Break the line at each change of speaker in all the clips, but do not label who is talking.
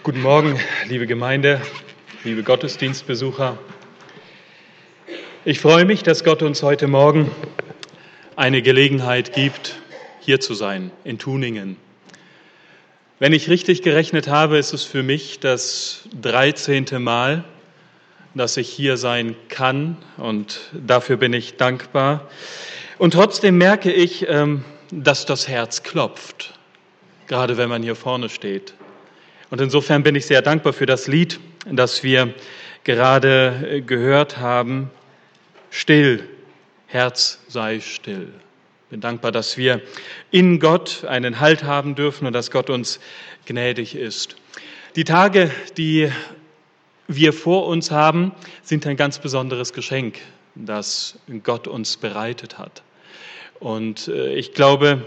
Guten Morgen, liebe Gemeinde, liebe Gottesdienstbesucher. Ich freue mich, dass Gott uns heute Morgen eine Gelegenheit gibt, hier zu sein, in Tuningen. Wenn ich richtig gerechnet habe, ist es für mich das 13. Mal, dass ich hier sein kann, und dafür bin ich dankbar. Und trotzdem merke ich, dass das Herz klopft, gerade wenn man hier vorne steht. Und insofern bin ich sehr dankbar für das Lied, das wir gerade gehört haben. Still, Herz sei still. Ich bin dankbar, dass wir in Gott einen Halt haben dürfen und dass Gott uns gnädig ist. Die Tage, die wir vor uns haben, sind ein ganz besonderes Geschenk, das Gott uns bereitet hat. Und ich glaube,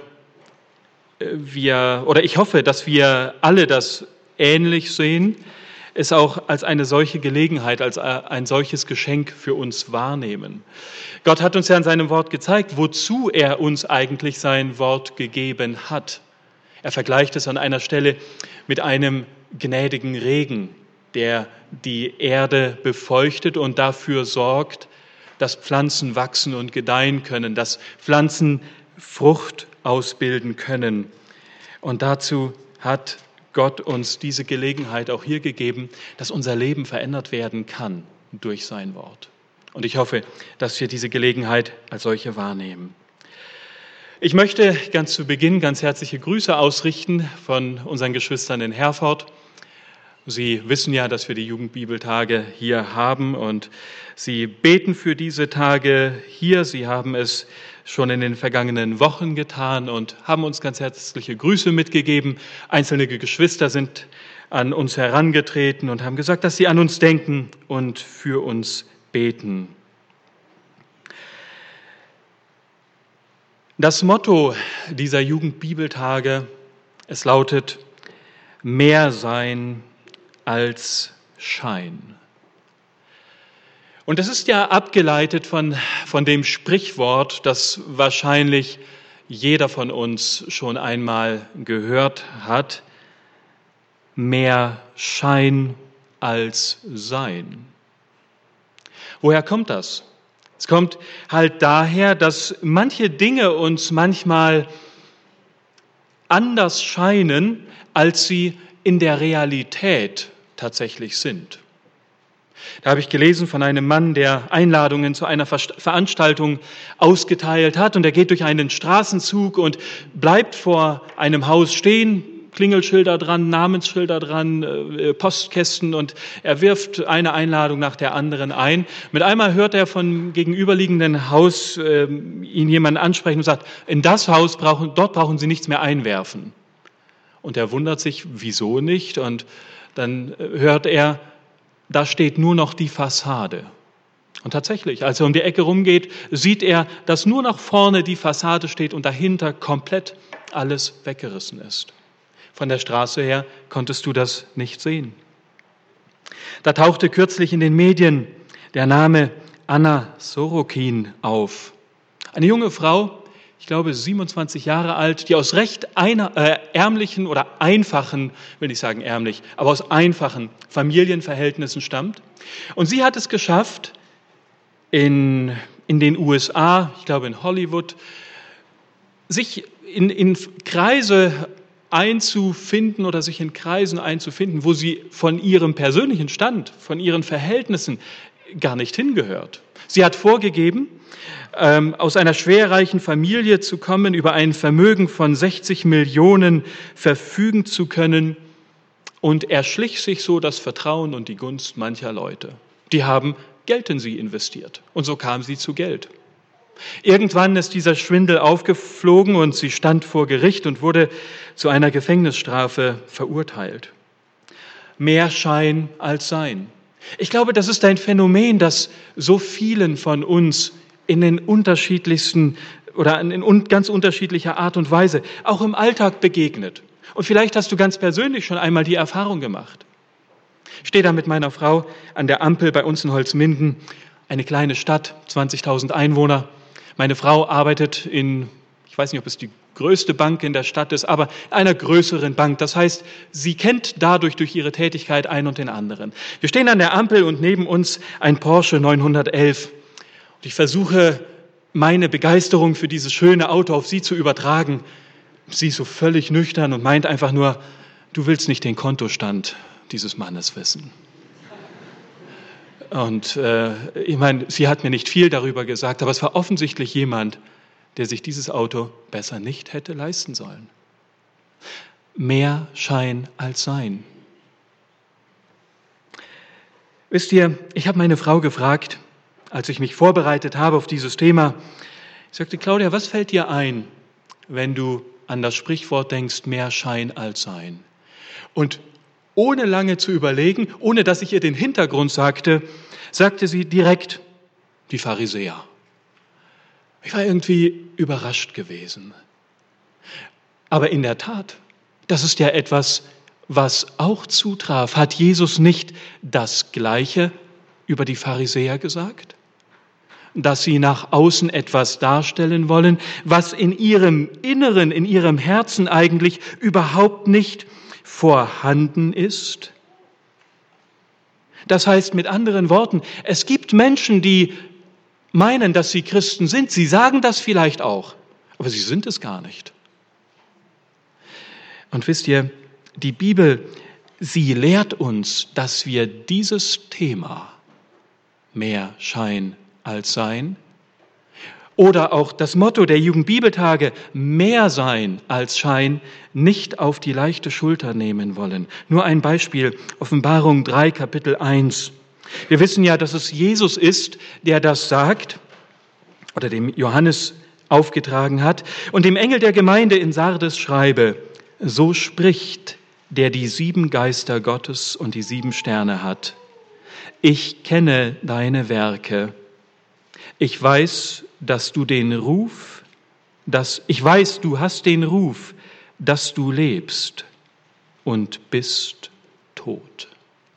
ich hoffe, dass wir alle das ähnlich sehen, es auch als eine solche Gelegenheit, als ein solches Geschenk für uns wahrnehmen. Gott hat uns ja in seinem Wort gezeigt, wozu er uns eigentlich sein Wort gegeben hat. Er vergleicht es an einer Stelle mit einem gnädigen Regen, der die Erde befeuchtet und dafür sorgt, dass Pflanzen wachsen und gedeihen können, dass Pflanzen Frucht ausbilden können. Und dazu hat Gott uns diese Gelegenheit auch hier gegeben, dass unser Leben verändert werden kann durch sein Wort. Und ich hoffe, dass wir diese Gelegenheit als solche wahrnehmen. Ich möchte ganz zu Beginn ganz herzliche Grüße ausrichten von unseren Geschwistern in Herford. Sie wissen ja, dass wir die Jugendbibeltage hier haben und sie beten für diese Tage hier. Sie haben es schon in den vergangenen Wochen getan und haben uns ganz herzliche Grüße mitgegeben. Einzelne Geschwister sind an uns herangetreten und haben gesagt, dass sie an uns denken und für uns beten. Das Motto dieser Jugendbibeltage, es lautet: Mehr sein als Schein. Und das ist ja abgeleitet von dem Sprichwort, das wahrscheinlich jeder von uns schon einmal gehört hat: Mehr Schein als Sein. Woher kommt das? Es kommt halt daher, dass manche Dinge uns manchmal anders scheinen, als sie in der Realität tatsächlich sind. Da habe ich gelesen von einem Mann, der Einladungen zu einer Veranstaltung ausgeteilt hat, und er geht durch einen Straßenzug und bleibt vor einem Haus stehen, Klingelschilder dran, Namensschilder dran, Postkästen, und er wirft eine Einladung nach der anderen ein. Mit einmal hört er vom gegenüberliegenden Haus ihn jemand ansprechen und sagt: In das Haus dort brauchen Sie nichts mehr einwerfen. Und er wundert sich, wieso nicht? Und dann hört er: Da steht nur noch die Fassade. Und tatsächlich, als er um die Ecke rumgeht, sieht er, dass nur noch vorne die Fassade steht und dahinter komplett alles weggerissen ist. Von der Straße her konntest du das nicht sehen. Da tauchte kürzlich in den Medien der Name Anna Sorokin auf. Eine junge Frau, ich glaube 27 Jahre alt, die aus recht ärmlichen oder einfachen, will nicht sagen ärmlich, aber aus einfachen Familienverhältnissen stammt. Und sie hat es geschafft, in den USA, ich glaube in Hollywood, sich in Kreise einzufinden oder sich in Kreisen einzufinden, wo sie von ihrem persönlichen Stand, von ihren Verhältnissen gar nicht hingehört. Sie hat vorgegeben, aus einer schwerreichen Familie zu kommen, über ein Vermögen von 60 Millionen verfügen zu können, und erschlich sich so das Vertrauen und die Gunst mancher Leute. Die haben Geld in sie investiert, und so kam sie zu Geld. Irgendwann ist dieser Schwindel aufgeflogen und sie stand vor Gericht und wurde zu einer Gefängnisstrafe verurteilt. Mehr Schein als Sein. Ich glaube, das ist ein Phänomen, das so vielen von uns in den unterschiedlichsten oder in ganz unterschiedlicher Art und Weise auch im Alltag begegnet. Und vielleicht hast du ganz persönlich schon einmal die Erfahrung gemacht. Ich stehe da mit meiner Frau an der Ampel bei uns in Holzminden, eine kleine Stadt, 20.000 Einwohner. Meine Frau arbeitet ich weiß nicht, ob es die größte Bank in der Stadt ist, aber einer größeren Bank. Das heißt, sie kennt dadurch durch ihre Tätigkeit einen und den anderen. Wir stehen an der Ampel und neben uns ein Porsche 911. Und ich versuche, meine Begeisterung für dieses schöne Auto auf sie zu übertragen. Sie ist so völlig nüchtern und meint einfach nur, du willst nicht den Kontostand dieses Mannes wissen. Und ich meine, sie hat mir nicht viel darüber gesagt, aber es war offensichtlich jemand, der sich dieses Auto besser nicht hätte leisten sollen. Mehr Schein als Sein. Wisst ihr, ich habe meine Frau gefragt, als ich mich vorbereitet habe auf dieses Thema, ich sagte, Claudia, was fällt dir ein, wenn du an das Sprichwort denkst, mehr Schein als Sein? Und ohne lange zu überlegen, ohne dass ich ihr den Hintergrund sagte, sagte sie direkt, die Pharisäer. Ich war irgendwie überrascht gewesen. Aber in der Tat, das ist ja etwas, was auch zutraf. Hat Jesus nicht das Gleiche über die Pharisäer gesagt? Dass sie nach außen etwas darstellen wollen, was in ihrem Inneren, in ihrem Herzen eigentlich überhaupt nicht vorhanden ist? Das heißt mit anderen Worten, es gibt Menschen, die meinen, dass sie Christen sind. Sie sagen das vielleicht auch, aber sie sind es gar nicht. Und wisst ihr, die Bibel, sie lehrt uns, dass wir dieses Thema mehr Schein als Sein oder auch das Motto der Jugendbibeltage, mehr Sein als Schein, nicht auf die leichte Schulter nehmen wollen. Nur ein Beispiel, Offenbarung 3, Kapitel 1. Wir wissen ja, dass es Jesus ist, der das sagt oder dem Johannes aufgetragen hat und dem Engel der Gemeinde in Sardes schreibe, so spricht, der die 7 Geister Gottes und die 7 Sterne hat. Ich kenne deine Werke. Ich weiß, du hast den Ruf, dass du lebst und bist tot.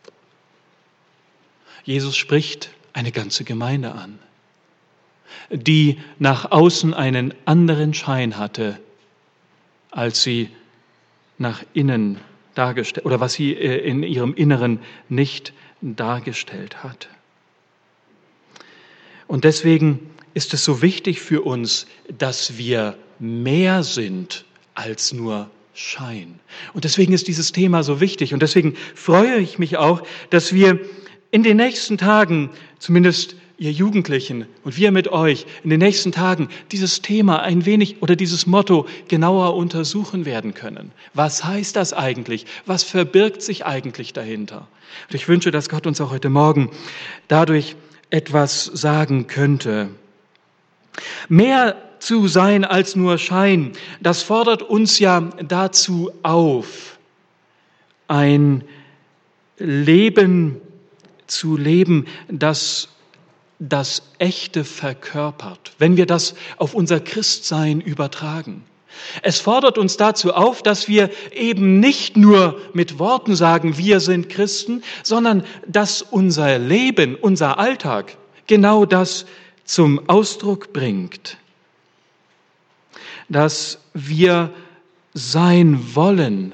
Jesus spricht eine ganze Gemeinde an, die nach außen einen anderen Schein hatte, als sie nach innen dargestellt, oder was sie in ihrem Inneren nicht dargestellt hat. Und deswegen ist es so wichtig für uns, dass wir mehr sind als nur Schein. Und deswegen ist dieses Thema so wichtig. Und deswegen freue ich mich auch, dass wir in den nächsten Tagen, zumindest ihr Jugendlichen und wir mit euch, in den nächsten Tagen dieses Thema ein wenig oder dieses Motto genauer untersuchen werden können. Was heißt das eigentlich? Was verbirgt sich eigentlich dahinter? Und ich wünsche, dass Gott uns auch heute Morgen dadurch etwas sagen könnte. Mehr zu sein als nur Schein, das fordert uns ja dazu auf, ein Leben zu leben, das das Echte verkörpert, wenn wir das auf unser Christsein übertragen. Es fordert uns dazu auf, dass wir eben nicht nur mit Worten sagen, wir sind Christen, sondern dass unser Leben, unser Alltag genau das zum Ausdruck bringt. Dass wir sein wollen,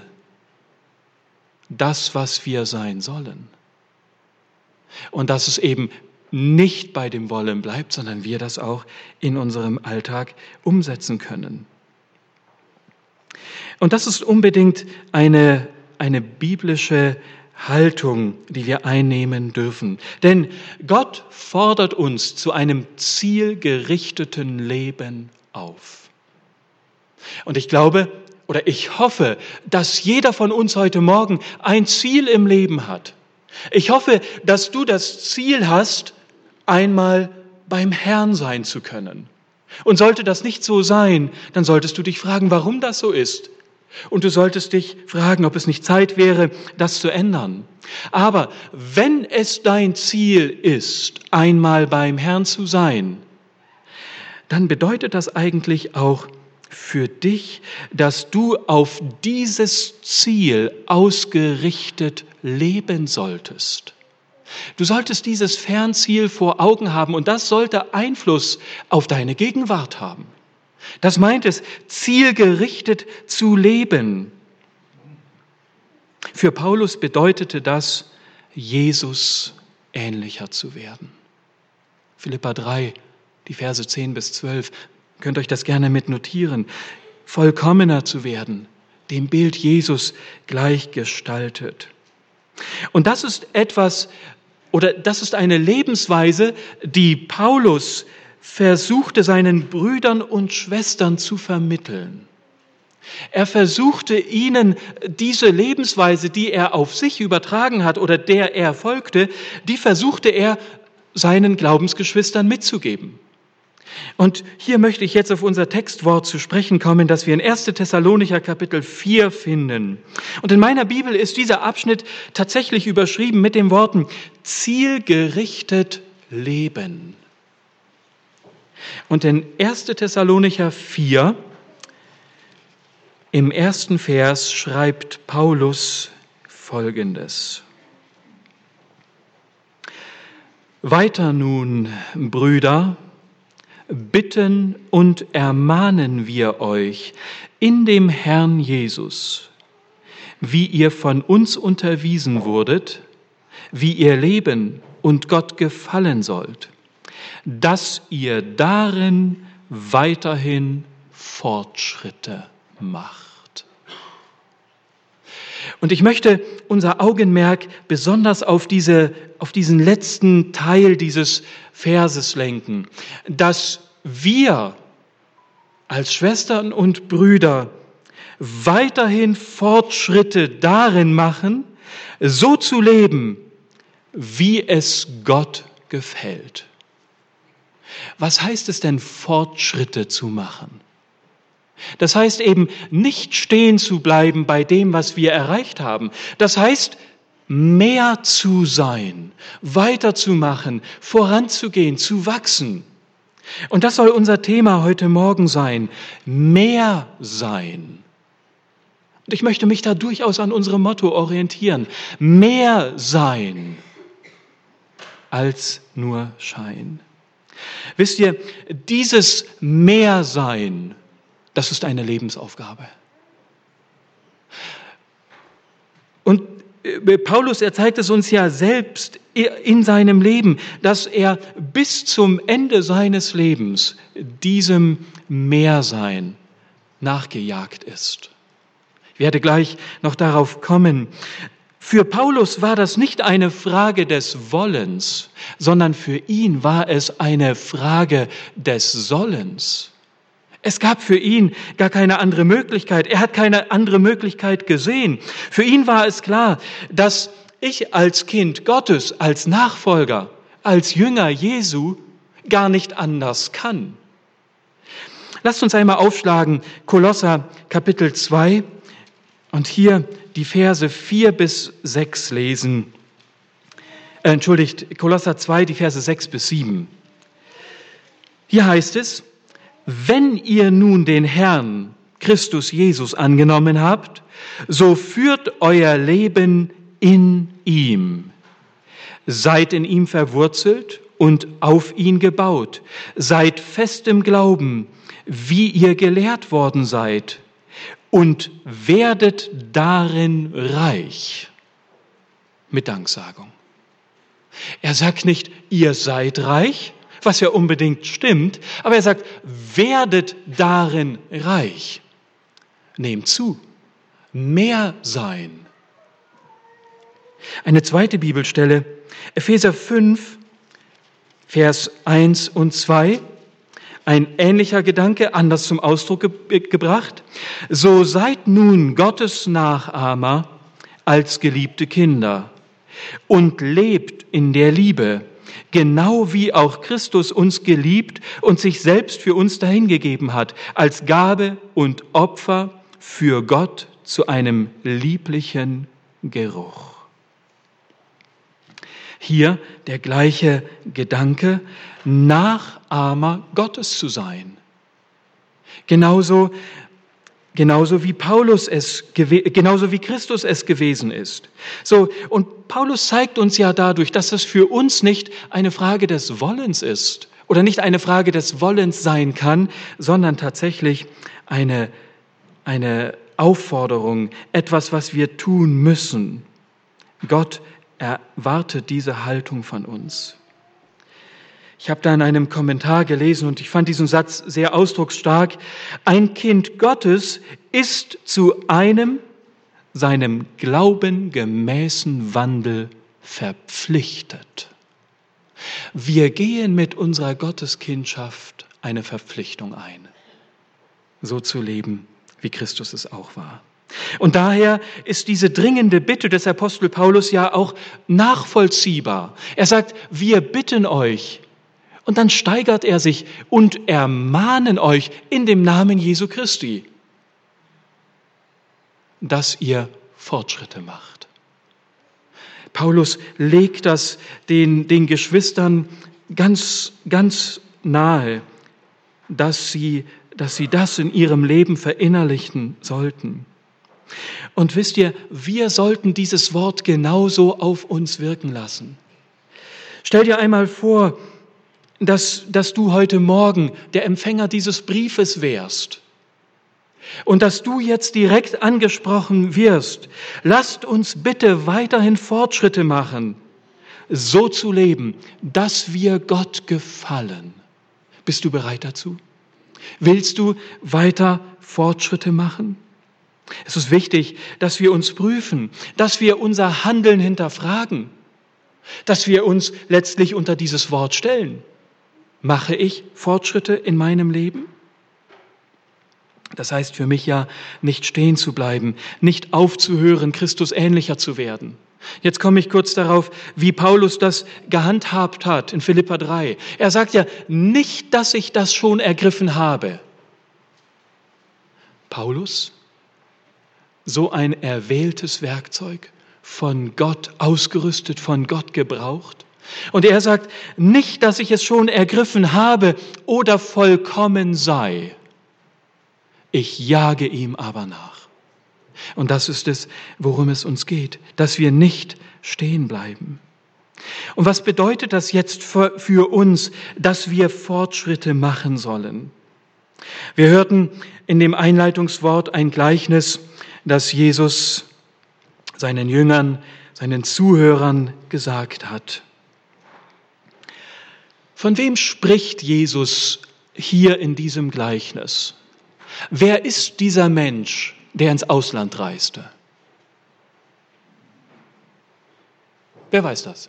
das, was wir sein sollen. Und dass es eben nicht bei dem Wollen bleibt, sondern wir das auch in unserem Alltag umsetzen können. Und das ist unbedingt eine biblische Haltung, die wir einnehmen dürfen. Denn Gott fordert uns zu einem zielgerichteten Leben auf. Und ich glaube oder ich hoffe, dass jeder von uns heute Morgen ein Ziel im Leben hat. Ich hoffe, dass du das Ziel hast, einmal beim Herrn sein zu können. Und sollte das nicht so sein, dann solltest du dich fragen, warum das so ist. Und du solltest dich fragen, ob es nicht Zeit wäre, das zu ändern. Aber wenn es dein Ziel ist, einmal beim Herrn zu sein, dann bedeutet das eigentlich auch für dich, dass du auf dieses Ziel ausgerichtet leben solltest. Du solltest dieses Fernziel vor Augen haben und das sollte Einfluss auf deine Gegenwart haben. Das meint es, zielgerichtet zu leben. Für Paulus bedeutete das, Jesus ähnlicher zu werden. Philipper 3, die Verse 10 bis 12, könnt euch das gerne mitnotieren. Vollkommener zu werden, dem Bild Jesus gleichgestaltet. Und das ist das ist eine Lebensweise, die Paulus versuchte, seinen Brüdern und Schwestern zu vermitteln. Er versuchte ihnen diese Lebensweise, die er auf sich übertragen hat oder der er folgte, die versuchte er seinen Glaubensgeschwistern mitzugeben. Und hier möchte ich jetzt auf unser Textwort zu sprechen kommen, das wir in 1. Thessalonicher Kapitel 4 finden. Und in meiner Bibel ist dieser Abschnitt tatsächlich überschrieben mit den Worten zielgerichtet leben. Und in 1. Thessalonicher 4, im ersten Vers, schreibt Paulus Folgendes. Weiter nun, Brüder, bitten und ermahnen wir euch in dem Herrn Jesus, wie ihr von uns unterwiesen wurdet, wie ihr leben und Gott gefallen sollt, dass ihr darin weiterhin Fortschritte macht. Und ich möchte unser Augenmerk besonders auf diesen letzten Teil dieses Verses lenken, dass wir als Schwestern und Brüder weiterhin Fortschritte darin machen, so zu leben, wie es Gott gefällt. Was heißt es denn, Fortschritte zu machen? Das heißt eben, nicht stehen zu bleiben bei dem, was wir erreicht haben. Das heißt, mehr zu sein, weiterzumachen, voranzugehen, zu wachsen. Und das soll unser Thema heute Morgen sein, mehr sein. Und ich möchte mich da durchaus an unserem Motto orientieren, mehr sein als nur Schein. Wisst ihr, dieses Mehrsein, das ist eine Lebensaufgabe. Und Paulus, er zeigt es uns ja selbst in seinem Leben, dass er bis zum Ende seines Lebens diesem Mehrsein nachgejagt ist. Ich werde gleich noch darauf kommen. Für Paulus war das nicht eine Frage des Wollens, sondern für ihn war es eine Frage des Sollens. Es gab für ihn gar keine andere Möglichkeit. Er hat keine andere Möglichkeit gesehen. Für ihn war es klar, dass ich als Kind Gottes, als Nachfolger, als Jünger Jesu gar nicht anders kann. Lasst uns einmal aufschlagen, Kolosser Kapitel 2 und hier die Verse 4 bis 6 lesen. Kolosser 2, die Verse 6 bis 7. Hier heißt es, wenn ihr nun den Herrn Christus Jesus angenommen habt, so führt euer Leben in ihm. Seid in ihm verwurzelt und auf ihn gebaut. Seid fest im Glauben, wie ihr gelehrt worden seid, und werdet darin reich. Mit Danksagung. Er sagt nicht, ihr seid reich, was ja unbedingt stimmt, aber er sagt, werdet darin reich. Nehmt zu, mehr sein. Eine zweite Bibelstelle, Epheser 5, Vers 1 und 2, ein ähnlicher Gedanke, anders zum Ausdruck gebracht. So seid nun Gottes Nachahmer als geliebte Kinder und lebt in der Liebe, genau wie auch Christus uns geliebt und sich selbst für uns dahingegeben hat, als Gabe und Opfer für Gott zu einem lieblichen Geruch. Hier der gleiche Gedanke, Nachahmer Gottes zu sein. Genauso wie genauso wie Christus es gewesen ist. So, und Paulus zeigt uns ja dadurch, dass es für uns nicht eine Frage des Wollens ist oder nicht eine Frage des Wollens sein kann, sondern tatsächlich eine Aufforderung, etwas, was wir tun müssen. Gott erwartet diese Haltung von uns. Ich habe da in einem Kommentar gelesen und ich fand diesen Satz sehr ausdrucksstark. Ein Kind Gottes ist zu seinem Glauben gemäßen Wandel verpflichtet. Wir gehen mit unserer Gotteskindschaft eine Verpflichtung ein, so zu leben, wie Christus es auch war. Und daher ist diese dringende Bitte des Apostel Paulus ja auch nachvollziehbar. Er sagt, wir bitten euch, und dann steigert er sich und ermahnen euch in dem Namen Jesu Christi, dass ihr Fortschritte macht. Paulus legt das den Geschwistern ganz, ganz nahe, dass sie das in ihrem Leben verinnerlichen sollten. Und wisst ihr, wir sollten dieses Wort genauso auf uns wirken lassen. Stell dir einmal vor, dass du heute Morgen der Empfänger dieses Briefes wärst und dass du jetzt direkt angesprochen wirst. Lasst uns bitte weiterhin Fortschritte machen, so zu leben, dass wir Gott gefallen. Bist du bereit dazu? Willst du weiter Fortschritte machen? Es ist wichtig, dass wir uns prüfen, dass wir unser Handeln hinterfragen, dass wir uns letztlich unter dieses Wort stellen. Mache ich Fortschritte in meinem Leben? Das heißt für mich ja, nicht stehen zu bleiben, nicht aufzuhören, Christus ähnlicher zu werden. Jetzt komme ich kurz darauf, wie Paulus das gehandhabt hat in Philipper 3. Er sagt ja, nicht, dass ich das schon ergriffen habe. Paulus, so ein erwähltes Werkzeug, von Gott ausgerüstet, von Gott gebraucht. Und er sagt, nicht, dass ich es schon ergriffen habe oder vollkommen sei. Ich jage ihm aber nach. Und das ist es, worum es uns geht, dass wir nicht stehen bleiben. Und was bedeutet das jetzt für uns, dass wir Fortschritte machen sollen? Wir hörten in dem Einleitungswort ein Gleichnis, das Jesus seinen Jüngern, seinen Zuhörern gesagt hat. Von wem spricht Jesus hier in diesem Gleichnis? Wer ist dieser Mensch, der ins Ausland reiste? Wer weiß das?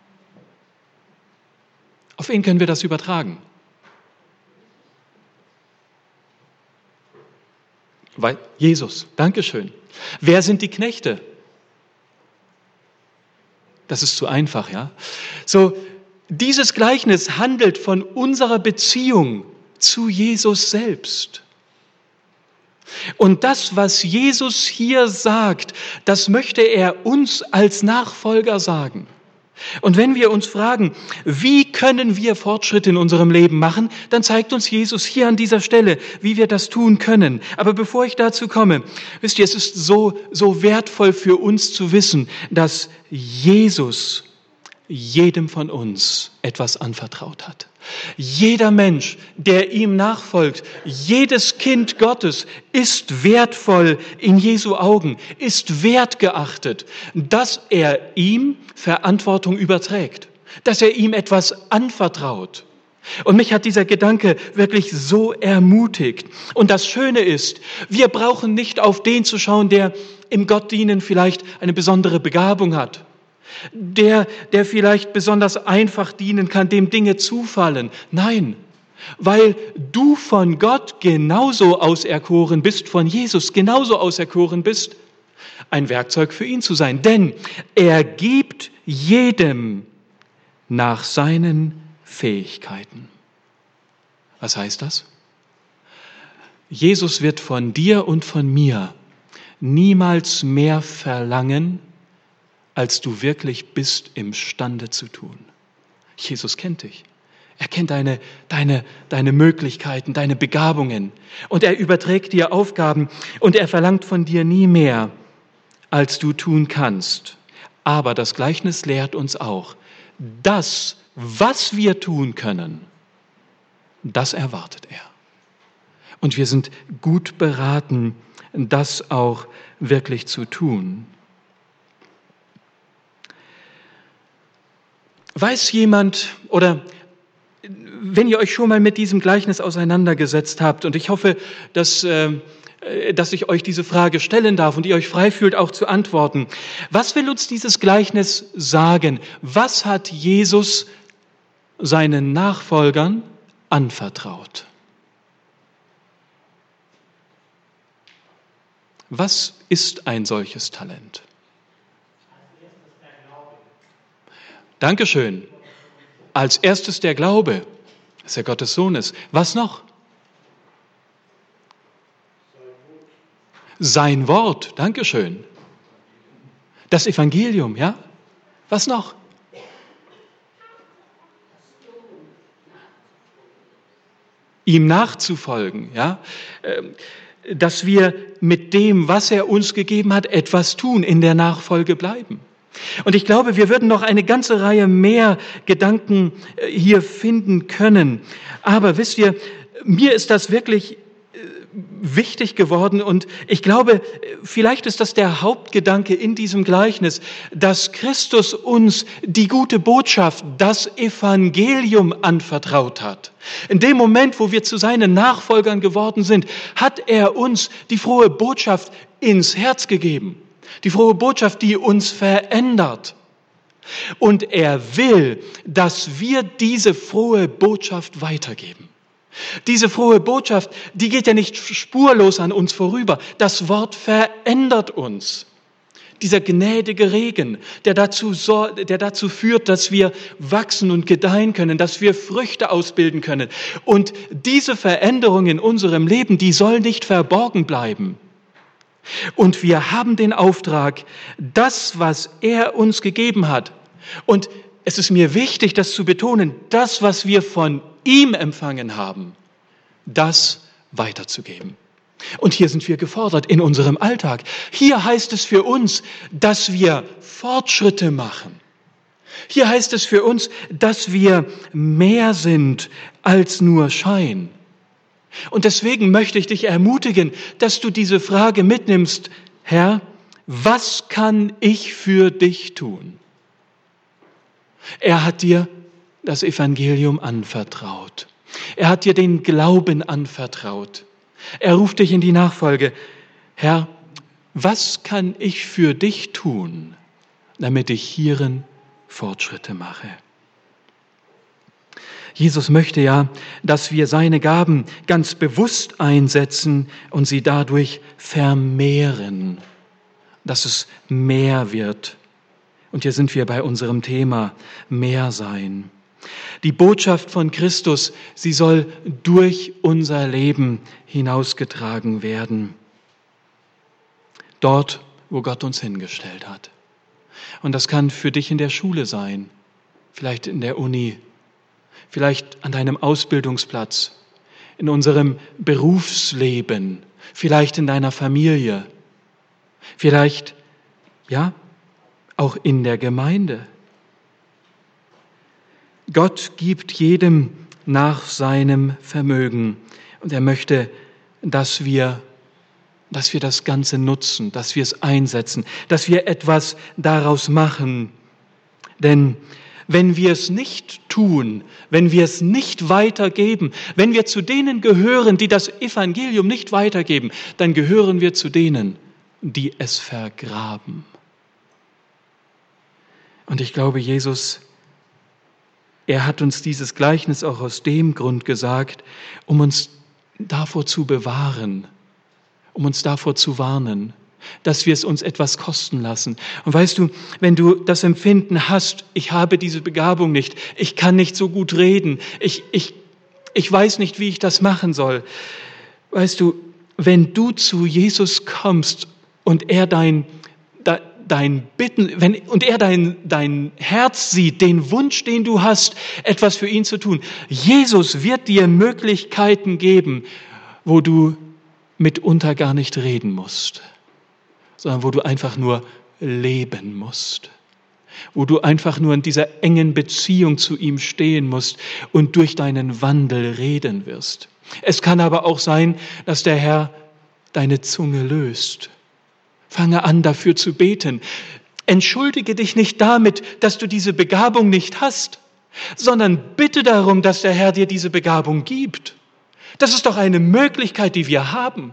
Auf wen können wir das übertragen? Jesus, Dankeschön. Wer sind die Knechte? Das ist zu einfach, ja? So, dieses Gleichnis handelt von unserer Beziehung zu Jesus selbst. Und das, was Jesus hier sagt, das möchte er uns als Nachfolger sagen. Und wenn wir uns fragen, wie können wir Fortschritte in unserem Leben machen, dann zeigt uns Jesus hier an dieser Stelle, wie wir das tun können. Aber bevor ich dazu komme, wisst ihr, es ist so wertvoll für uns zu wissen, dass Jesus jedem von uns etwas anvertraut hat. Jeder Mensch, der ihm nachfolgt, jedes Kind Gottes ist wertvoll in Jesu Augen, ist wertgeachtet, dass er ihm Verantwortung überträgt, dass er ihm etwas anvertraut. Und mich hat dieser Gedanke wirklich so ermutigt. Und das Schöne ist, wir brauchen nicht auf den zu schauen, der im Gottdienen vielleicht eine besondere Begabung hat, der vielleicht besonders einfach dienen kann, dem Dinge zufallen. Nein, weil du von Gott genauso auserkoren bist, von Jesus genauso auserkoren bist, ein Werkzeug für ihn zu sein. Denn er gibt jedem nach seinen Fähigkeiten. Was heißt das? Jesus wird von dir und von mir niemals mehr verlangen, als du wirklich bist imstande zu tun. Jesus kennt dich. Er kennt deine Möglichkeiten, deine Begabungen. Und er überträgt dir Aufgaben und er verlangt von dir nie mehr, als du tun kannst. Aber das Gleichnis lehrt uns auch, das, was wir tun können, Das erwartet er. Und wir sind gut beraten, das auch wirklich zu tun. Weiß jemand, oder wenn ihr euch schon mal mit diesem Gleichnis auseinandergesetzt habt, und ich hoffe, dass ich euch diese Frage stellen darf und ihr euch frei fühlt, auch zu antworten. Was will uns dieses Gleichnis sagen? Was hat Jesus seinen Nachfolgern anvertraut? Was ist ein solches Talent? Dankeschön. Als erstes der Glaube, dass er Gottes Sohn ist. Was noch? Sein Wort, Dankeschön. Das Evangelium, ja? Was noch? Ihm nachzufolgen, ja? Dass wir mit dem, was er uns gegeben hat, etwas tun, in der Nachfolge bleiben. Und ich glaube, wir würden noch eine ganze Reihe mehr Gedanken hier finden können. Aber wisst ihr, mir ist das wirklich wichtig geworden und ich glaube, vielleicht ist das der Hauptgedanke in diesem Gleichnis, dass Christus uns die gute Botschaft, das Evangelium anvertraut hat. In dem Moment, wo wir zu seinen Nachfolgern geworden sind, hat er uns die frohe Botschaft ins Herz gegeben. Die frohe Botschaft, die uns verändert. Und er will, dass wir diese frohe Botschaft weitergeben. Diese frohe Botschaft, die geht ja nicht spurlos an uns vorüber. Das Wort verändert uns. Dieser gnädige Regen, der dazu führt, dass wir wachsen und gedeihen können, dass wir Früchte ausbilden können. Und diese Veränderung in unserem Leben, die soll nicht verborgen bleiben. Und wir haben den Auftrag, das, was er uns gegeben hat. Und es ist mir wichtig, das zu betonen, das, was wir von ihm empfangen haben, das weiterzugeben. Und hier sind wir gefordert in unserem Alltag. Hier heißt es für uns, dass wir Fortschritte machen. Hier heißt es für uns, dass wir mehr sind als nur Schein. Und deswegen möchte ich dich ermutigen, dass du diese Frage mitnimmst: Herr, was kann ich für dich tun? Er hat dir das Evangelium anvertraut. Er hat dir den Glauben anvertraut. Er ruft dich in die Nachfolge. Herr, was kann ich für dich tun, damit ich hierin Fortschritte mache? Jesus möchte ja, dass wir seine Gaben ganz bewusst einsetzen und sie dadurch vermehren, dass es mehr wird. Und hier sind wir bei unserem Thema mehr sein. Die Botschaft von Christus, sie soll durch unser Leben hinausgetragen werden. Dort, wo Gott uns hingestellt hat. Und das kann für dich in der Schule sein, vielleicht in der Uni, vielleicht an deinem Ausbildungsplatz, in unserem Berufsleben, vielleicht in deiner Familie, vielleicht, ja, auch in der Gemeinde. Gott gibt jedem nach seinem Vermögen und er möchte, dass wir das Ganze nutzen, dass wir es einsetzen, dass wir etwas daraus machen. Denn wenn wir es nicht tun, wenn wir es nicht weitergeben, wenn wir zu denen gehören, die das Evangelium nicht weitergeben, dann gehören wir zu denen, die es vergraben. Und ich glaube, Jesus, er hat uns dieses Gleichnis auch aus dem Grund gesagt, um uns davor zu bewahren, um uns davor zu warnen, dass wir es uns etwas kosten lassen. Und weißt du, wenn du das Empfinden hast, ich habe diese Begabung nicht, ich kann nicht so gut reden, ich weiß nicht, wie ich das machen soll. Weißt du, wenn du zu Jesus kommst und er dein Bitten, und er dein Herz sieht, den Wunsch, den du hast, etwas für ihn zu tun, Jesus wird dir Möglichkeiten geben, wo du mitunter gar nicht reden musst, sondern wo du einfach nur leben musst. wo du einfach nur in dieser engen Beziehung zu ihm stehen musst und durch deinen Wandel reden wirst. Es kann aber auch sein, dass der Herr deine Zunge löst. Fange an, dafür zu beten. Entschuldige dich nicht damit, dass du diese Begabung nicht hast, sondern bitte darum, dass der Herr dir diese Begabung gibt. Das ist doch eine Möglichkeit, die wir haben.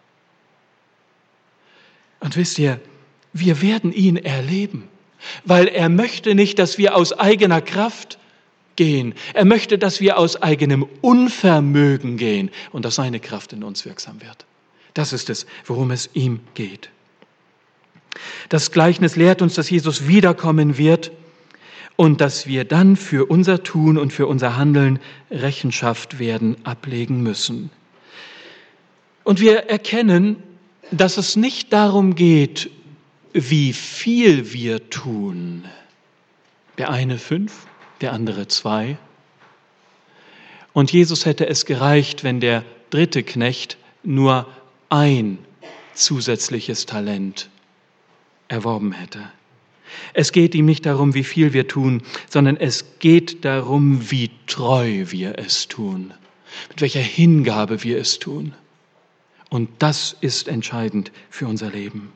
Und wisst ihr, wir werden ihn erleben, weil er möchte nicht, dass wir aus eigener Kraft gehen. Er möchte, dass wir aus eigenem Unvermögen gehen und dass seine Kraft in uns wirksam wird. Das ist es, worum es ihm geht. Das Gleichnis lehrt uns, dass Jesus wiederkommen wird und dass wir dann für unser Tun und für unser Handeln Rechenschaft werden ablegen müssen. Und wir erkennen, dass es nicht darum geht, wie viel wir tun. Der eine 5, der andere 2. Und Jesus hätte es gereicht, wenn der dritte Knecht nur ein zusätzliches Talent erworben hätte. Es geht ihm nicht darum, wie viel wir tun, sondern es geht darum, wie treu wir es tun, mit welcher Hingabe wir es tun. Und das ist entscheidend für unser Leben.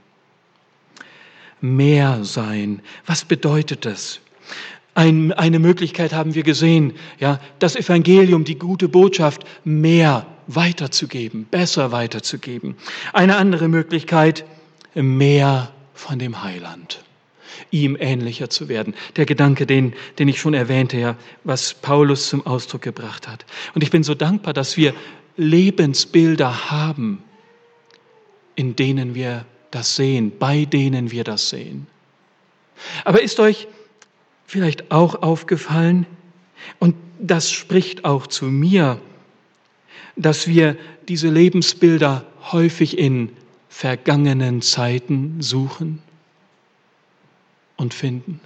Mehr sein, was bedeutet das? Eine Möglichkeit haben wir gesehen, ja, das Evangelium, die gute Botschaft, mehr weiterzugeben, besser weiterzugeben. Eine andere Möglichkeit, mehr von dem Heiland, ihm ähnlicher zu werden. Der Gedanke, den ich schon erwähnte, ja, was Paulus zum Ausdruck gebracht hat. Und ich bin so dankbar, dass wir Lebensbilder haben, in denen wir das sehen, bei denen wir das sehen. Aber ist euch vielleicht auch aufgefallen, und das spricht auch zu mir, dass wir diese Lebensbilder häufig in vergangenen Zeiten suchen und finden?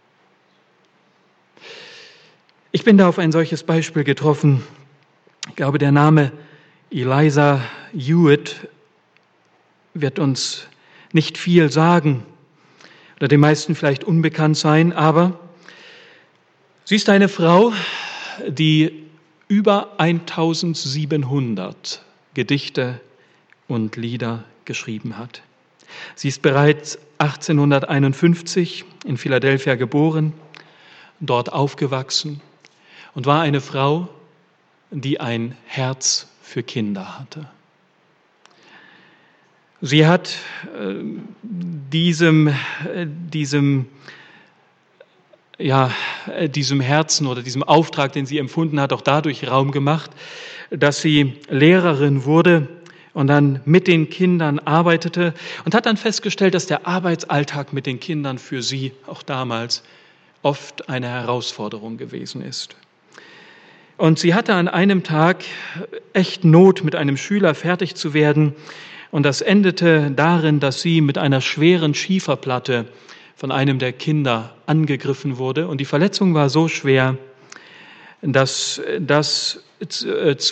Ich bin da auf ein solches Beispiel getroffen. Ich glaube, der Name Eliza Hewitt wird uns nicht viel sagen oder den meisten vielleicht unbekannt sein, aber sie ist eine Frau, die über 1700 Gedichte und Lieder geschrieben hat. Sie ist bereits 1851 in Philadelphia geboren, dort aufgewachsen und war eine Frau, die ein Herz für Kinder hatte. Sie hat diesem Herzen oder diesem Auftrag, den sie empfunden hat, auch dadurch Raum gemacht, dass sie Lehrerin wurde und dann mit den Kindern arbeitete und hat dann festgestellt, dass der Arbeitsalltag mit den Kindern für sie auch damals oft eine Herausforderung gewesen ist. Und sie hatte an einem Tag echt Not, mit einem Schüler fertig zu werden. Und das endete darin, dass sie mit einer schweren Schieferplatte von einem der Kinder angegriffen wurde. Und die Verletzung war so schwer, dass sie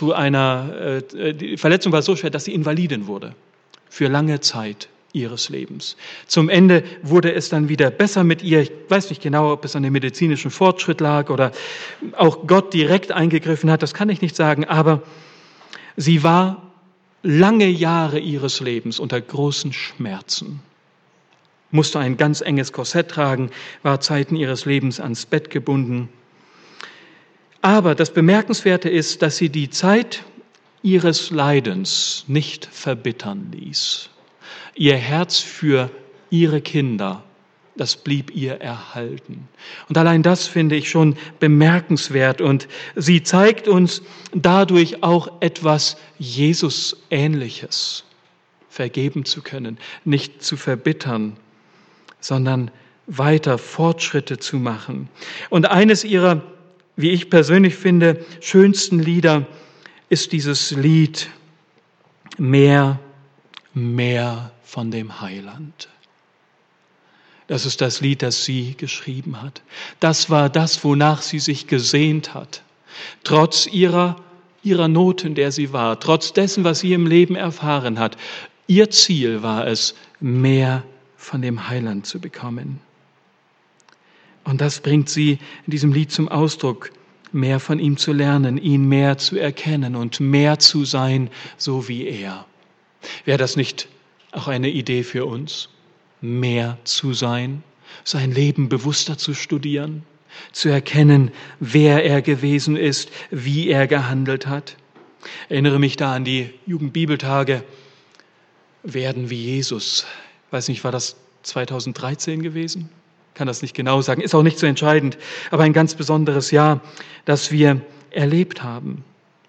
Invalidin wurde für lange Zeit ihres Lebens. Zum Ende wurde es dann wieder besser mit ihr. Ich weiß nicht genau, ob es an dem medizinischen Fortschritt lag oder auch Gott direkt eingegriffen hat, das kann ich nicht sagen, aber sie war lange Jahre ihres Lebens unter großen Schmerzen, musste ein ganz enges Korsett tragen, war Zeiten ihres Lebens ans Bett gebunden. Aber das Bemerkenswerte ist, dass sie die Zeit ihres Leidens nicht verbittern ließ. Ihr Herz für ihre Kinder, das blieb ihr erhalten. Und allein das finde ich schon bemerkenswert. Und sie zeigt uns dadurch auch etwas Jesus-Ähnliches, vergeben zu können, nicht zu verbittern, sondern weiter Fortschritte zu machen. Und eines ihrer, wie ich persönlich finde, schönsten Lieder ist dieses Lied Mehr von dem Heiland. Das ist das Lied, das sie geschrieben hat. Das war das, wonach sie sich gesehnt hat. Trotz ihrer Not, in der sie war, trotz dessen, was sie im Leben erfahren hat. Ihr Ziel war es, mehr von dem Heiland zu bekommen. Und das bringt sie in diesem Lied zum Ausdruck, mehr von ihm zu lernen, ihn mehr zu erkennen und mehr zu sein, so wie er. Wäre das nicht auch eine Idee für uns, mehr zu sein, sein Leben bewusster zu studieren, zu erkennen, wer er gewesen ist, wie er gehandelt hat? Ich erinnere mich da an die Jugendbibeltage, werden wie Jesus. Ich weiß nicht, war das 2013 gewesen? Kann das nicht genau sagen, ist auch nicht so entscheidend, aber ein ganz besonderes Jahr, das wir erlebt haben.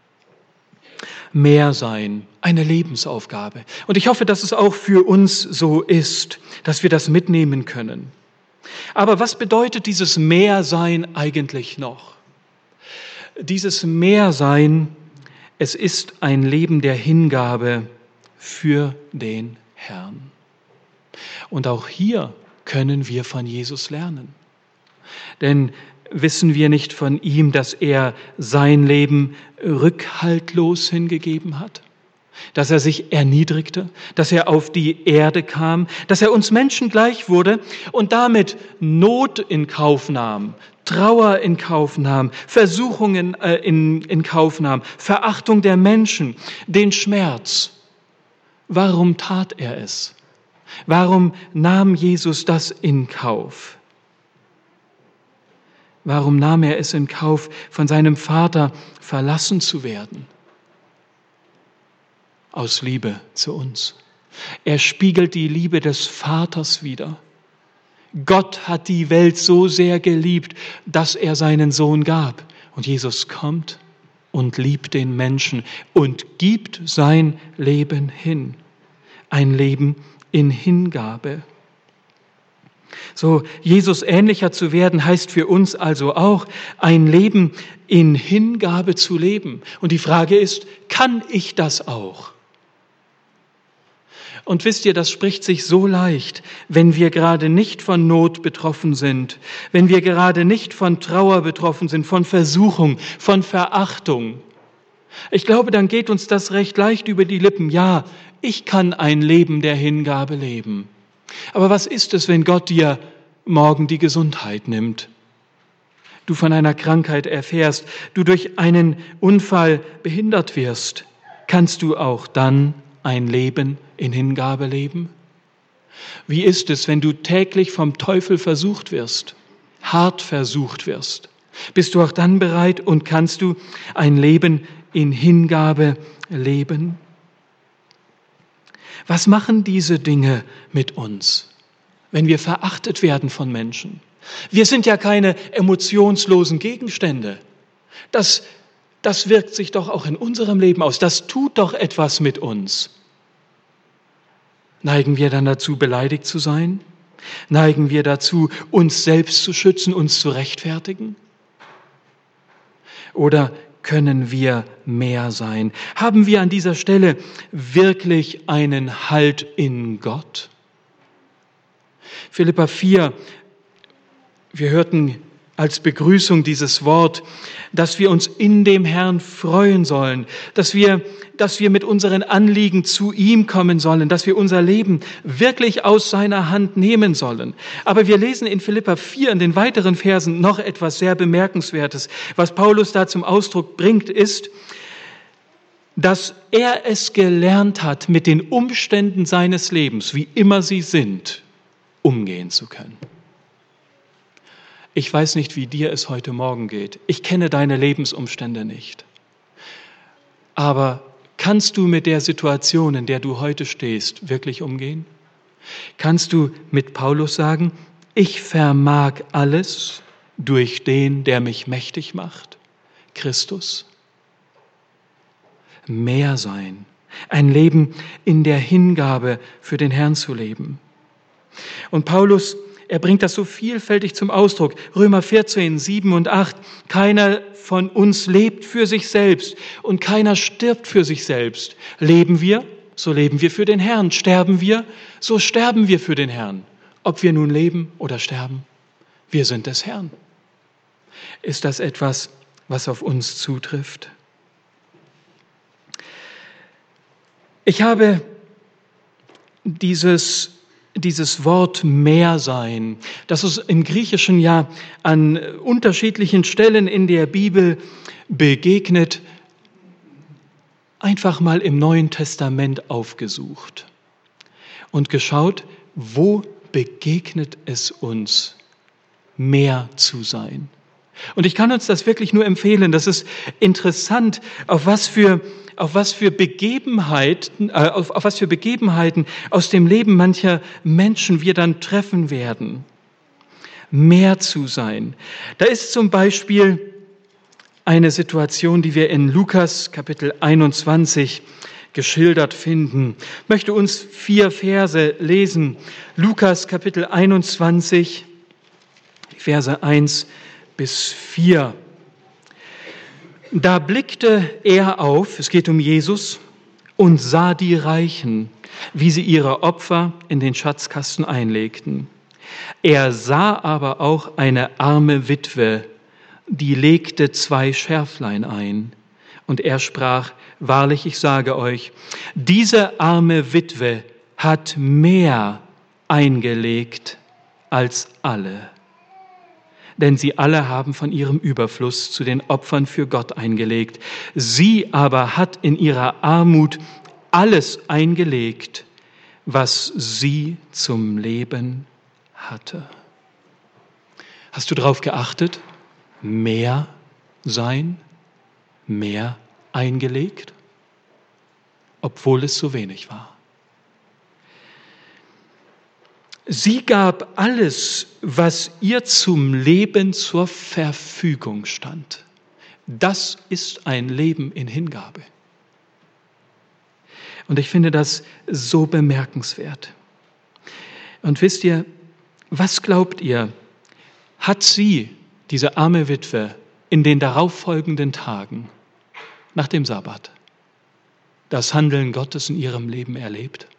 Mehr sein, eine Lebensaufgabe. Und ich hoffe, dass es auch für uns so ist, dass wir das mitnehmen können. Aber was bedeutet dieses Mehrsein eigentlich noch? Dieses Mehrsein, es ist ein Leben der Hingabe für den Herrn. Und auch hier können wir von Jesus lernen. Denn wissen wir nicht von ihm, dass er sein Leben rückhaltlos hingegeben hat? Dass er sich erniedrigte, dass er auf die Erde kam, dass er uns Menschen gleich wurde und damit Not in Kauf nahm, Trauer in Kauf nahm, Versuchungen in Kauf nahm, Verachtung der Menschen, den Schmerz. Warum tat er es? Warum nahm Jesus das in Kauf? Warum nahm er es in Kauf, von seinem Vater verlassen zu werden? Aus Liebe zu uns. Er spiegelt die Liebe des Vaters wider. Gott hat die Welt so sehr geliebt, dass er seinen Sohn gab. Und Jesus kommt und liebt den Menschen und gibt sein Leben hin. Ein Leben in Hingabe. So, Jesus ähnlicher zu werden, heißt für uns also auch, ein Leben in Hingabe zu leben. Und die Frage ist, kann ich das auch? Und wisst ihr, das spricht sich so leicht, wenn wir gerade nicht von Not betroffen sind, wenn wir gerade nicht von Trauer betroffen sind, von Versuchung, von Verachtung. Ich glaube, dann geht uns das recht leicht über die Lippen. Ja, ich kann ein Leben der Hingabe leben. Aber was ist es, wenn Gott dir morgen die Gesundheit nimmt? Du von einer Krankheit erfährst, du durch einen Unfall behindert wirst. Kannst du auch dann ein Leben in Hingabe leben? Wie ist es, wenn du täglich vom Teufel versucht wirst, hart versucht wirst? Bist du auch dann bereit und kannst du ein Leben in Hingabe leben? Was machen diese Dinge mit uns, wenn wir verachtet werden von Menschen? Wir sind ja keine emotionslosen Gegenstände. Das wirkt sich doch auch in unserem Leben aus. Das tut doch etwas mit uns. Neigen wir dann dazu, beleidigt zu sein? Neigen wir dazu, uns selbst zu schützen, uns zu rechtfertigen? Oder können wir mehr sein? Haben wir an dieser Stelle wirklich einen Halt in Gott? Philipper 4, wir hörten als Begrüßung dieses Wort, dass wir uns in dem Herrn freuen sollen, dass wir mit unseren Anliegen zu ihm kommen sollen, dass wir unser Leben wirklich aus seiner Hand nehmen sollen. Aber wir lesen in Philipper 4 in den weiteren Versen noch etwas sehr Bemerkenswertes. Was Paulus da zum Ausdruck bringt, ist, dass er es gelernt hat, mit den Umständen seines Lebens, wie immer sie sind, umgehen zu können. Ich weiß nicht, wie dir es heute Morgen geht. Ich kenne deine Lebensumstände nicht. Aber kannst du mit der Situation, in der du heute stehst, wirklich umgehen? Kannst du mit Paulus sagen, ich vermag alles durch den, der mich mächtig macht? Christus? Mehr sein, ein Leben in der Hingabe für den Herrn zu leben. Und Paulus, er bringt das so vielfältig zum Ausdruck. Römer 14, 7 und 8. Keiner von uns lebt für sich selbst und keiner stirbt für sich selbst. Leben wir, so leben wir für den Herrn. Sterben wir, so sterben wir für den Herrn. Ob wir nun leben oder sterben, wir sind des Herrn. Ist das etwas, was auf uns zutrifft? Ich habe dieses Wort mehr sein, das uns im Griechischen ja an unterschiedlichen Stellen in der Bibel begegnet, einfach mal im Neuen Testament aufgesucht und geschaut, wo begegnet es uns, mehr zu sein. Und ich kann uns das wirklich nur empfehlen. Das ist interessant, auf was für Begebenheiten aus dem Leben mancher Menschen wir dann treffen werden. Mehr zu sein. Da ist zum Beispiel eine Situation, die wir in Lukas Kapitel 21 geschildert finden. Ich möchte uns 4 Verse lesen. Lukas Kapitel 21, Verse 1 bis 4. Da blickte er auf, es geht um Jesus, und sah die Reichen, wie sie ihre Opfer in den Schatzkasten einlegten. Er sah aber auch eine arme Witwe, die legte 2 Scherflein ein. Und er sprach, wahrlich, ich sage euch, diese arme Witwe hat mehr eingelegt als alle. Denn sie alle haben von ihrem Überfluss zu den Opfern für Gott eingelegt. Sie aber hat in ihrer Armut alles eingelegt, was sie zum Leben hatte. Hast du darauf geachtet? Mehr sein, mehr eingelegt, obwohl es so wenig war. Sie gab alles, was ihr zum Leben zur Verfügung stand. Das ist ein Leben in Hingabe. Und ich finde das so bemerkenswert. Und wisst ihr, was glaubt ihr, hat sie, diese arme Witwe, in den darauffolgenden Tagen nach dem Sabbat das Handeln Gottes in ihrem Leben erlebt?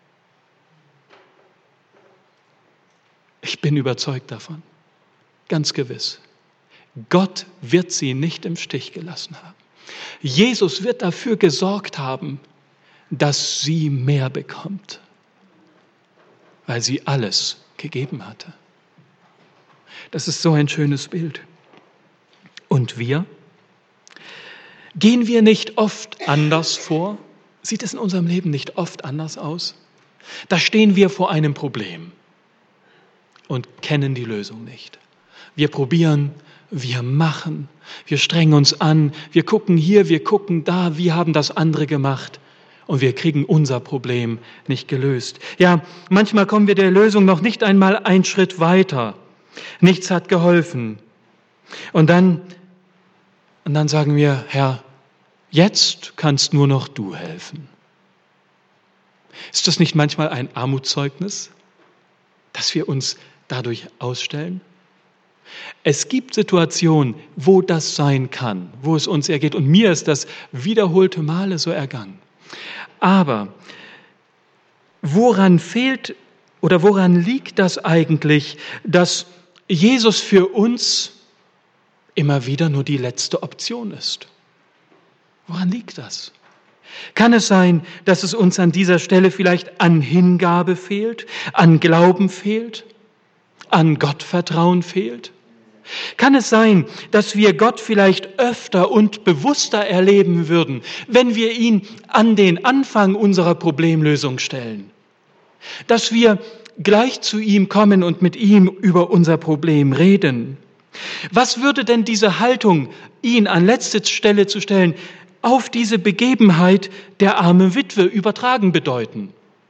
Ich bin überzeugt davon, ganz gewiss. Gott wird sie nicht im Stich gelassen haben. Jesus wird dafür gesorgt haben, dass sie mehr bekommt, weil sie alles gegeben hatte. Das ist so ein schönes Bild. Und wir? Gehen wir nicht oft anders vor? Sieht es in unserem Leben nicht oft anders aus? Da stehen wir vor einem Problem und kennen die Lösung nicht. Wir probieren, wir machen, wir strengen uns an, wir gucken hier, wir gucken da, wir haben das andere gemacht und wir kriegen unser Problem nicht gelöst. Ja, manchmal kommen wir der Lösung noch nicht einmal einen Schritt weiter. Nichts hat geholfen. Und dann sagen wir, Herr, jetzt kannst nur noch du helfen. Ist das nicht manchmal ein Armutszeugnis, dass wir uns dadurch ausstellen? Es gibt Situationen, wo das sein kann, wo es uns ergeht. Und mir ist das wiederholte Male so ergangen. Aber woran liegt das eigentlich, dass Jesus für uns immer wieder nur die letzte Option ist? Woran liegt das? Kann es sein, dass es uns an dieser Stelle vielleicht an Hingabe fehlt, an Glauben fehlt, an Gottvertrauen fehlt? Kann es sein, dass wir Gott vielleicht öfter und bewusster erleben würden, wenn wir ihn an den Anfang unserer Problemlösung stellen? Dass wir gleich zu ihm kommen und mit ihm über unser Problem reden? Was würde denn diese Haltung, ihn an letzte Stelle zu stellen, auf diese Begebenheit der armen Witwe übertragen bedeuten?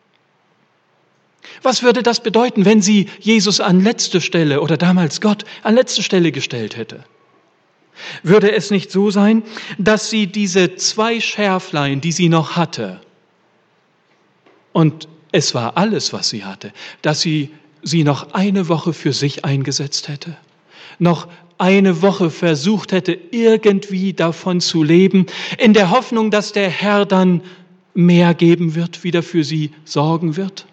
Was würde das bedeuten, wenn sie Jesus an letzte Stelle oder damals Gott an letzte Stelle gestellt hätte? Würde es nicht so sein, dass sie diese 2 Scherflein, die sie noch hatte, und es war alles, was sie hatte, dass sie noch eine Woche für sich eingesetzt hätte, noch eine Woche versucht hätte, irgendwie davon zu leben, in der Hoffnung, dass der Herr dann mehr geben wird, wieder für sie sorgen wird?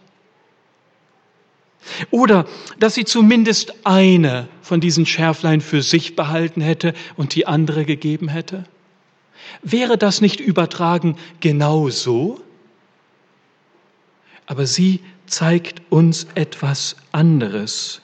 Oder dass sie zumindest eine von diesen Scherflein für sich behalten hätte und die andere gegeben hätte? Wäre das nicht übertragen genau so? Aber sie zeigt uns etwas anderes.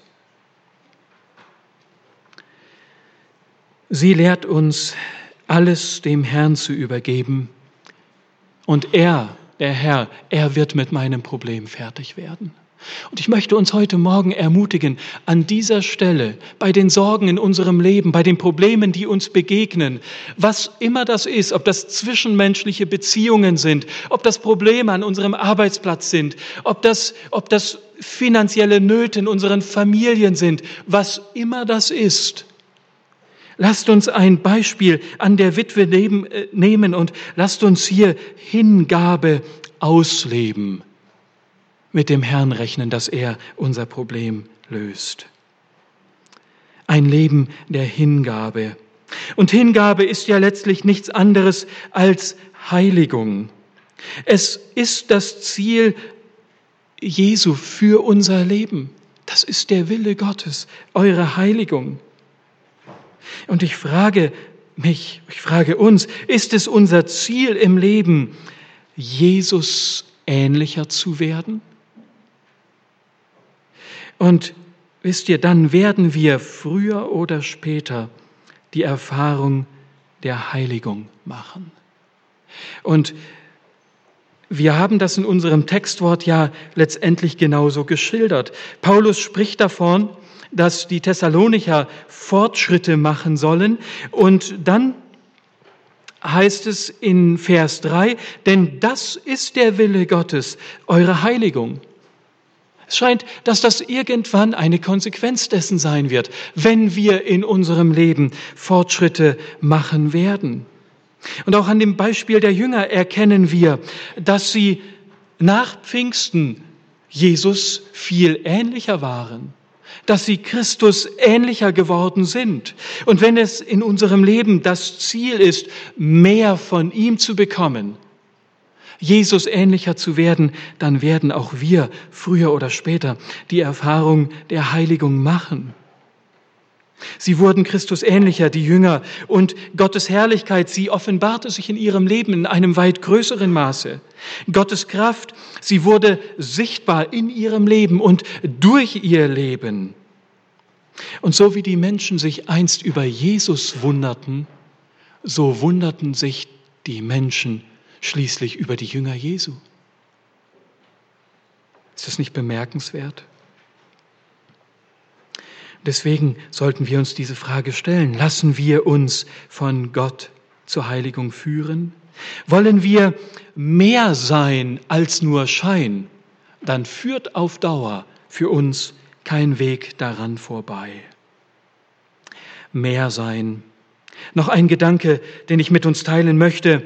Sie lehrt uns, alles dem Herrn zu übergeben. Und er, der Herr, er wird mit meinem Problem fertig werden. Und ich möchte uns heute Morgen ermutigen, an dieser Stelle, bei den Sorgen in unserem Leben, bei den Problemen, die uns begegnen, was immer das ist, ob das zwischenmenschliche Beziehungen sind, ob das Probleme an unserem Arbeitsplatz sind, ob das finanzielle Nöte in unseren Familien sind, was immer das ist. Lasst uns ein Beispiel an der Witwe nehmen und lasst uns hier Hingabe ausleben. Mit dem Herrn rechnen, dass er unser Problem löst. Ein Leben der Hingabe. Und Hingabe ist ja letztlich nichts anderes als Heiligung. Es ist das Ziel Jesu für unser Leben. Das ist der Wille Gottes, eure Heiligung. Und ich frage uns, ist es unser Ziel im Leben, Jesus ähnlicher zu werden? Und wisst ihr, dann werden wir früher oder später die Erfahrung der Heiligung machen. Und wir haben das in unserem Textwort ja letztendlich genauso geschildert. Paulus spricht davon, dass die Thessalonicher Fortschritte machen sollen. Und dann heißt es in Vers 3, denn das ist der Wille Gottes, eure Heiligung. Es scheint, dass das irgendwann eine Konsequenz dessen sein wird, wenn wir in unserem Leben Fortschritte machen werden. Und auch an dem Beispiel der Jünger erkennen wir, dass sie nach Pfingsten Jesus viel ähnlicher waren, dass sie Christus ähnlicher geworden sind. Und wenn es in unserem Leben das Ziel ist, mehr von ihm zu bekommen, Jesus ähnlicher zu werden, dann werden auch wir früher oder später die Erfahrung der Heiligung machen. Sie wurden Christus ähnlicher, die Jünger, und Gottes Herrlichkeit, sie offenbarte sich in ihrem Leben in einem weit größeren Maße. Gottes Kraft, sie wurde sichtbar in ihrem Leben und durch ihr Leben. Und so wie die Menschen sich einst über Jesus wunderten, so wunderten sich die Menschen schließlich über die Jünger Jesu. Ist das nicht bemerkenswert? Deswegen sollten wir uns diese Frage stellen. Lassen wir uns von Gott zur Heiligung führen? Wollen wir mehr sein als nur Schein? Dann führt auf Dauer für uns kein Weg daran vorbei. Mehr sein. Noch ein Gedanke, den ich mit uns teilen möchte.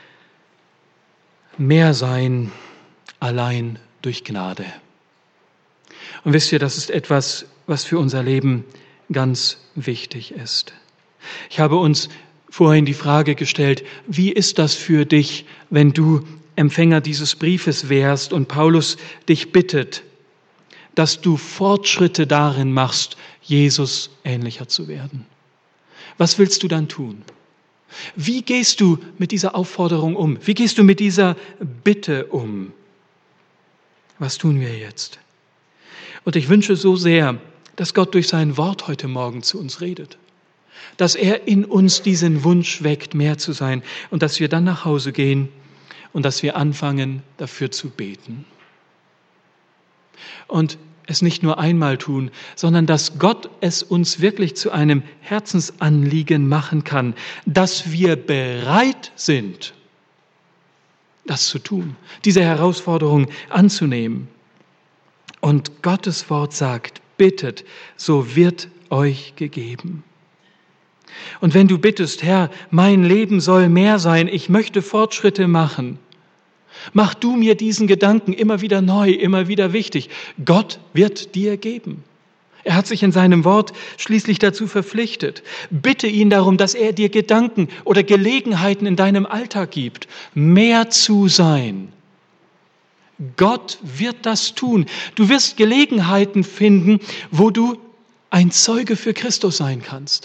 Mehr sein allein durch Gnade. Und wisst ihr, das ist etwas, was für unser Leben ganz wichtig ist. Ich habe uns vorhin die Frage gestellt, wie ist das für dich, wenn du Empfänger dieses Briefes wärst und Paulus dich bittet, dass du Fortschritte darin machst, Jesus ähnlicher zu werden? Was willst du dann tun? Wie gehst du mit dieser Aufforderung um? Wie gehst du mit dieser Bitte um? Was tun wir jetzt? Und ich wünsche so sehr, dass Gott durch sein Wort heute Morgen zu uns redet, dass er in uns diesen Wunsch weckt, mehr zu sein und dass wir dann nach Hause gehen und dass wir anfangen, dafür zu beten. Und es nicht nur einmal tun, sondern dass Gott es uns wirklich zu einem Herzensanliegen machen kann, dass wir bereit sind, das zu tun, diese Herausforderung anzunehmen. Und Gottes Wort sagt, bittet, so wird euch gegeben. Und wenn du bittest, Herr, mein Leben soll mehr sein, ich möchte Fortschritte machen, mach du mir diesen Gedanken immer wieder neu, immer wieder wichtig. Gott wird dir geben. Er hat sich in seinem Wort schließlich dazu verpflichtet. Bitte ihn darum, dass er dir Gedanken oder Gelegenheiten in deinem Alltag gibt, mehr zu sein. Gott wird das tun. Du wirst Gelegenheiten finden, wo du ein Zeuge für Christus sein kannst.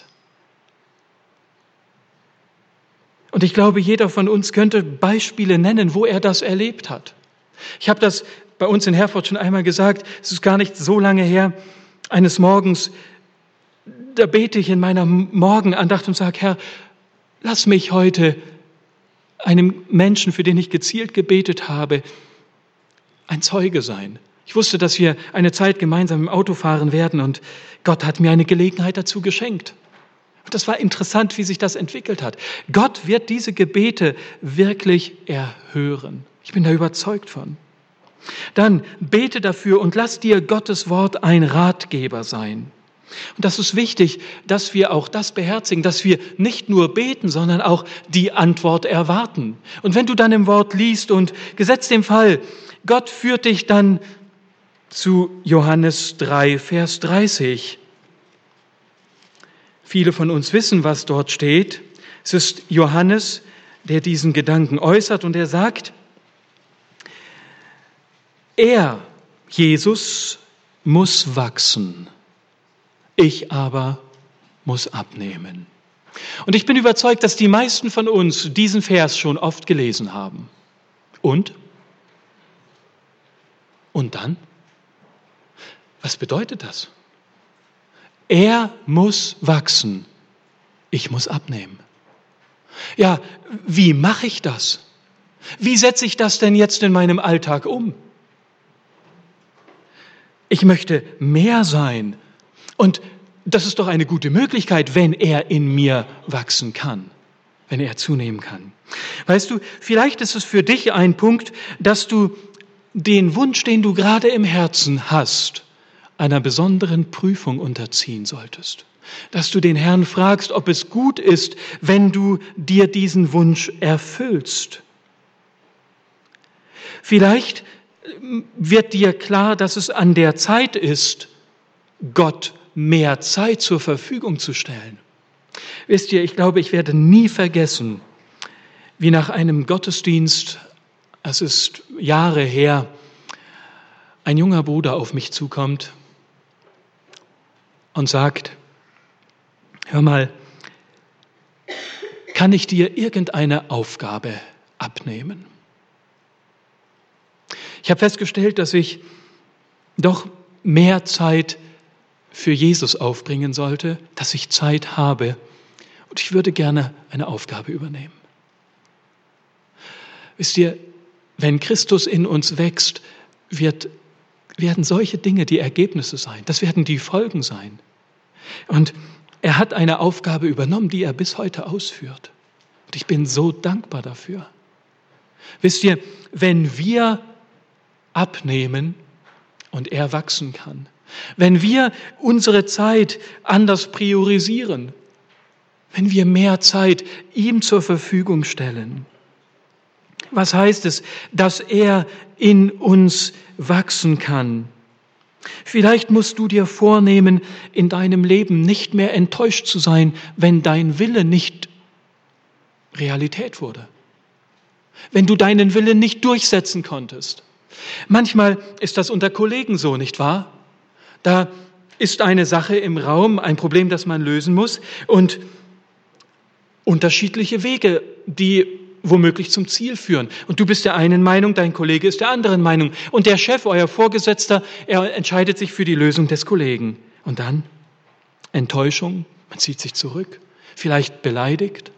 Und ich glaube, jeder von uns könnte Beispiele nennen, wo er das erlebt hat. Ich habe das bei uns in Herford schon einmal gesagt, es ist gar nicht so lange her, eines Morgens, da bete ich in meiner Morgenandacht und sage, Herr, lass mich heute einem Menschen, für den ich gezielt gebetet habe, ein Zeuge sein. Ich wusste, dass wir eine Zeit gemeinsam im Auto fahren werden und Gott hat mir eine Gelegenheit dazu geschenkt. Und das war interessant, wie sich das entwickelt hat. Gott wird diese Gebete wirklich erhören. Ich bin da überzeugt von. Dann bete dafür und lass dir Gottes Wort ein Ratgeber sein. Und das ist wichtig, dass wir auch das beherzigen, dass wir nicht nur beten, sondern auch die Antwort erwarten. Und wenn du dann im Wort liest und gesetzt dem Fall, Gott führt dich dann zu Johannes 3, Vers 30. Viele von uns wissen, was dort steht. Es ist Johannes, der diesen Gedanken äußert und er sagt, er, Jesus, muss wachsen, ich aber muss abnehmen. Und ich bin überzeugt, dass die meisten von uns diesen Vers schon oft gelesen haben. Und dann? Was bedeutet das? Er muss wachsen, ich muss abnehmen. Ja, wie mache ich das? Wie setze ich das denn jetzt in meinem Alltag um? Ich möchte mehr sein. Und das ist doch eine gute Möglichkeit, wenn er in mir wachsen kann, wenn er zunehmen kann. Weißt du, vielleicht ist es für dich ein Punkt, dass du den Wunsch, den du gerade im Herzen hast, einer besonderen Prüfung unterziehen solltest. Dass du den Herrn fragst, ob es gut ist, wenn du dir diesen Wunsch erfüllst. Vielleicht wird dir klar, dass es an der Zeit ist, Gott mehr Zeit zur Verfügung zu stellen. Wisst ihr, ich glaube, ich werde nie vergessen, wie nach einem Gottesdienst, es ist Jahre her, ein junger Bruder auf mich zukommt und sagt, hör mal, kann ich dir irgendeine Aufgabe abnehmen? Ich habe festgestellt, dass ich doch mehr Zeit für Jesus aufbringen sollte, dass ich Zeit habe und ich würde gerne eine Aufgabe übernehmen. Wisst ihr, wenn Christus in uns wächst, werden solche Dinge die Ergebnisse sein. Das werden die Folgen sein. Und er hat eine Aufgabe übernommen, die er bis heute ausführt. Und ich bin so dankbar dafür. Wisst ihr, wenn wir abnehmen und er wachsen kann, wenn wir unsere Zeit anders priorisieren, wenn wir mehr Zeit ihm zur Verfügung stellen, was heißt es, dass er in uns wachsen kann? Vielleicht musst du dir vornehmen, in deinem Leben nicht mehr enttäuscht zu sein, wenn dein Wille nicht Realität wurde. Wenn du deinen Willen nicht durchsetzen konntest. Manchmal ist das unter Kollegen so, nicht wahr? Da ist eine Sache im Raum, ein Problem, das man lösen muss und unterschiedliche Wege, die womöglich zum Ziel führen. Und du bist der einen Meinung, dein Kollege ist der anderen Meinung. Und der Chef, euer Vorgesetzter, er entscheidet sich für die Lösung des Kollegen. Und dann Enttäuschung, man zieht sich zurück, vielleicht beleidigt.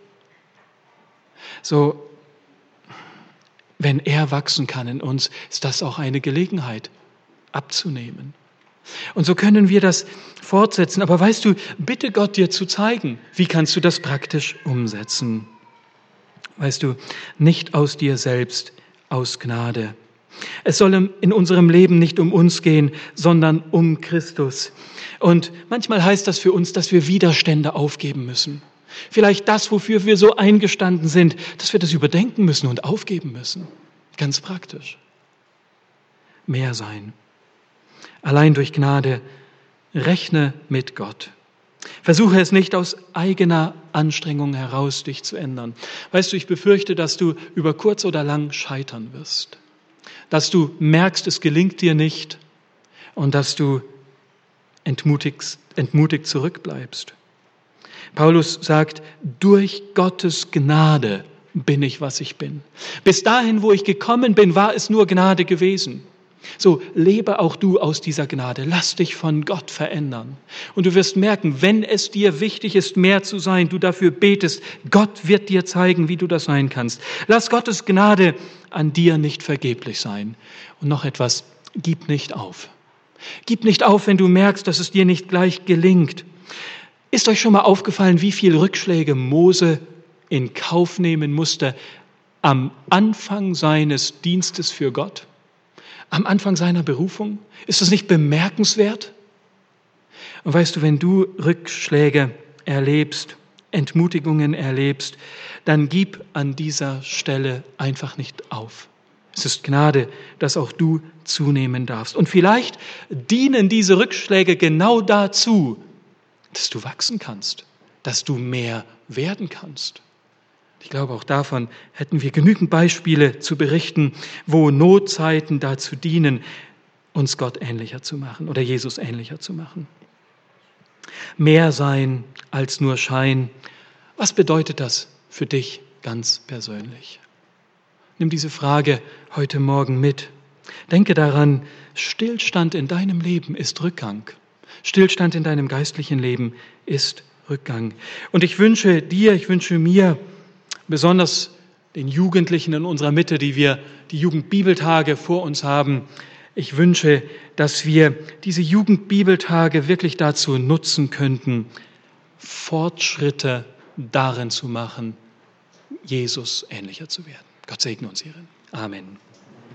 So, wenn er wachsen kann in uns, ist das auch eine Gelegenheit, abzunehmen. Und so können wir das fortsetzen. Aber weißt du, bitte Gott dir zu zeigen, wie kannst du das praktisch umsetzen. Weißt du, nicht aus dir selbst, aus Gnade. Es soll in unserem Leben nicht um uns gehen, sondern um Christus. Und manchmal heißt das für uns, dass wir Widerstände aufgeben müssen. Vielleicht das, wofür wir so eingestanden sind, dass wir das überdenken müssen und aufgeben müssen. Ganz praktisch. Mehr sein. Allein durch Gnade. Rechne mit Gott. Versuche es nicht aus eigener Anstrengung heraus, dich zu ändern. Weißt du, ich befürchte, dass du über kurz oder lang scheitern wirst. Dass du merkst, es gelingt dir nicht und dass du entmutigt zurückbleibst. Paulus sagt, durch Gottes Gnade bin ich, was ich bin. Bis dahin, wo ich gekommen bin, war es nur Gnade gewesen. So lebe auch du aus dieser Gnade. Lass dich von Gott verändern. Und du wirst merken, wenn es dir wichtig ist, mehr zu sein, du dafür betest, Gott wird dir zeigen, wie du das sein kannst. Lass Gottes Gnade an dir nicht vergeblich sein. Und noch etwas, gib nicht auf. Gib nicht auf, wenn du merkst, dass es dir nicht gleich gelingt. Ist euch schon mal aufgefallen, wie viele Rückschläge Mose in Kauf nehmen musste am Anfang seines Dienstes für Gott? Am Anfang seiner Berufung? Ist das nicht bemerkenswert? Und weißt du, wenn du Rückschläge erlebst, Entmutigungen erlebst, dann gib an dieser Stelle einfach nicht auf. Es ist Gnade, dass auch du zunehmen darfst. Und vielleicht dienen diese Rückschläge genau dazu, dass du wachsen kannst, dass du mehr werden kannst. Ich glaube, auch davon hätten wir genügend Beispiele zu berichten, wo Notzeiten dazu dienen, uns Gott ähnlicher zu machen oder Jesus ähnlicher zu machen. Mehr sein als nur Schein. Was bedeutet das für dich ganz persönlich? Nimm diese Frage heute Morgen mit. Denke daran, Stillstand in deinem Leben ist Rückgang. Stillstand in deinem geistlichen Leben ist Rückgang. Und ich wünsche dir, ich wünsche mir, besonders den Jugendlichen in unserer Mitte, die wir die Jugendbibeltage vor uns haben. Ich wünsche, dass wir diese Jugendbibeltage wirklich dazu nutzen könnten, Fortschritte darin zu machen, Jesus ähnlicher zu werden. Gott segne uns hierin. Amen.